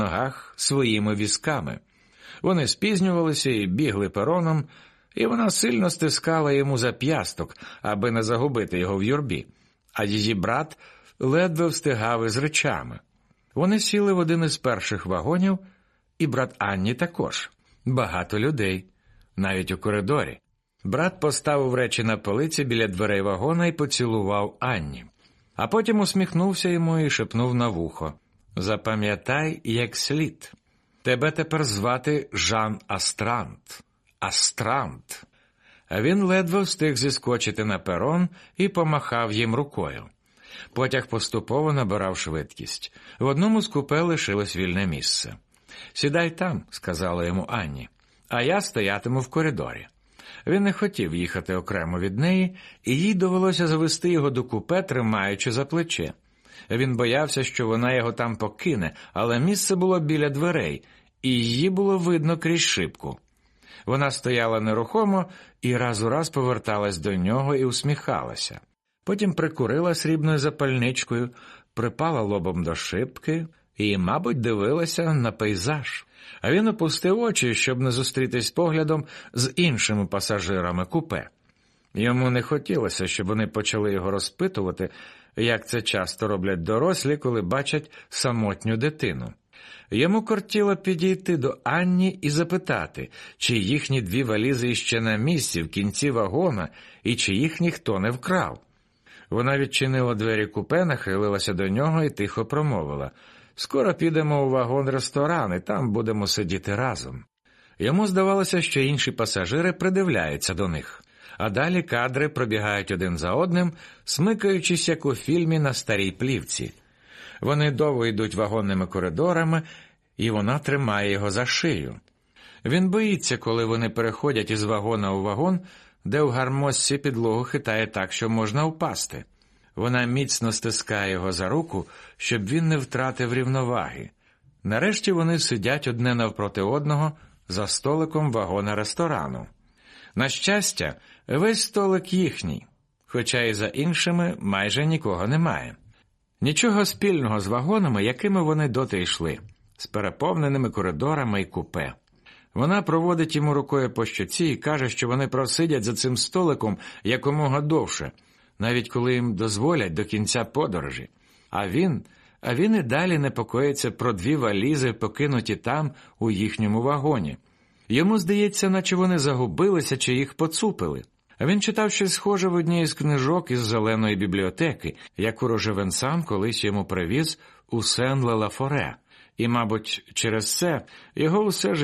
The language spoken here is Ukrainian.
ногах своїми візками. Вони спізнювалися і бігли пероном, і вона сильно стискала йому зап'ясток, аби не загубити його в юрбі, а її брат ледве встигав із речами. Вони сіли в один із перших вагонів, і брат Анні також. Багато людей, навіть у коридорі. Брат поставив речі на полиці біля дверей вагона і поцілував Анні. А потім усміхнувся йому і шепнув на вухо: «Запам'ятай як слід. Тебе тепер звати Жан Астрант. Астрант». А він ледве встиг зіскочити на перон і помахав їм рукою. Потяг поступово набирав швидкість. В одному з купе лишилось вільне місце. «Сідай там», – сказала йому Анні, – «а я стоятиму в коридорі». Він не хотів їхати окремо від неї, і їй довелося завести його до купе, тримаючи за плече. Він боявся, що вона його там покине, але місце було біля дверей, і її було видно крізь шибку. Вона стояла нерухомо і раз у раз поверталась до нього і усміхалася. Потім прикурила срібною запальничкою, припала лобом до шибки і, мабуть, дивилася на пейзаж. А він опустив очі, щоб не зустрітись поглядом з іншими пасажирами купе. Йому не хотілося, щоб вони почали його розпитувати, як це часто роблять дорослі, коли бачать самотню дитину. Йому кортіло підійти до Анні і запитати, чи їхні 2 валізи іще на місці в кінці вагона, і чи їх ніхто не вкрав. Вона відчинила двері купе, нахилилася до нього і тихо промовила: «Скоро підемо у вагон-ресторан, і там будемо сидіти разом». Йому здавалося, що інші пасажири придивляються до них, а далі кадри пробігають один за одним, смикаючись, як у фільмі на старій плівці. Вони довго йдуть вагонними коридорами, і вона тримає його за шию. Він боїться, коли вони переходять із вагона у вагон, де в гармошці підлогу хитає так, що можна впасти. Вона міцно стискає його за руку, щоб він не втратив рівноваги. Нарешті вони сидять одне навпроти одного за столиком вагона-ресторану. На щастя, весь столик їхній, хоча і за іншими майже нікого немає. Нічого спільного з вагонами, якими вони доти йшли, з переповненими коридорами і купе. Вона проводить йому рукою по щоці і каже, що вони просидять за цим столиком якомога довше, навіть коли їм дозволять до кінця подорожі. А він і далі непокоїться про 2 валізи, покинуті там, у їхньому вагоні. Йому здається, наче вони загубилися чи їх поцупили. Він читав щось схоже в одній із книжок із зеленої бібліотеки, яку Рожевенсан колись йому привіз у Сен-Ле-Ла-Форе. І, мабуть, через це його усе